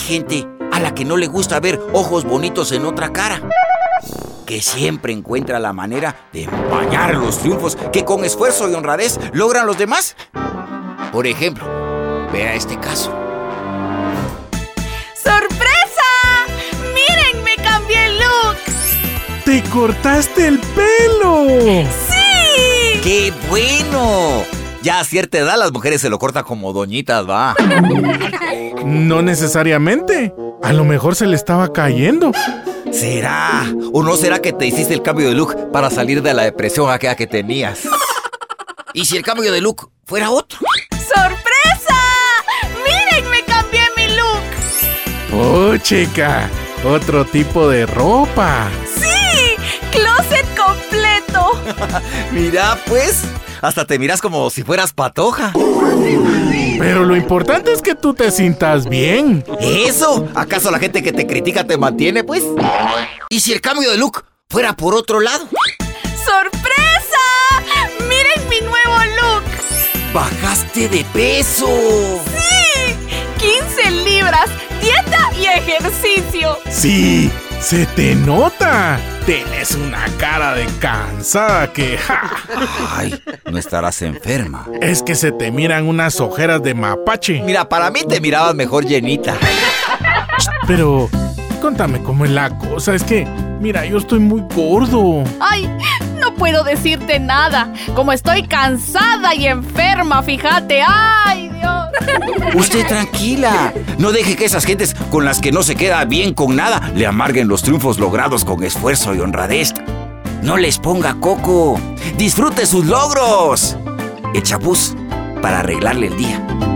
gente a la que no le gusta ver ojos bonitos en otra cara, que siempre encuentra la manera de empañar los triunfos que con esfuerzo y honradez logran los demás. Por ejemplo, vea este caso. ¡Sorpresa! ¡Miren, me cambié el look! ¡Te cortaste el pelo! ¡Sí! ¡Qué bueno! Ya a cierta edad las mujeres se lo cortan como doñitas, ¿va? No necesariamente. A lo mejor se le estaba cayendo. ¿Será? ¿O no será que te hiciste el cambio de look para salir de la depresión aquella que tenías? ¿Y si el cambio de look fuera otro? ¡Sorpresa! ¡Miren, me cambié mi look! ¡Oh, chica! Otro tipo de ropa. ¡Sí! ¡Closet completo! Mira, pues, hasta te miras como si fueras patoja. Pero lo importante es que tú te sientas bien. ¿Eso? ¿Acaso la gente que te critica te mantiene, pues? ¿Y si el cambio de look fuera por otro lado? ¡Sorpresa! ¡Miren mi nuevo look! ¡Bajaste de peso! ¡Sí! 15 libras, dieta y ejercicio. Sí, se te nota. Tienes una cara de cansada que... ¡ja! Ay, no estarás enferma. Es que se te miran unas ojeras de mapache. Mira, para mí te mirabas mejor llenita. Pero, contame cómo es la cosa. Es que, mira, yo estoy muy gordo. ¡Ay! No puedo decirte nada. Como estoy cansada y enferma, fíjate. ¡Ay, Dios! Usted tranquila. No deje que esas gentes con las que no se queda bien con nada le amarguen los triunfos logrados con esfuerzo y honradez. No les ponga coco. Disfrute sus logros. El chapuz para arreglarle el día.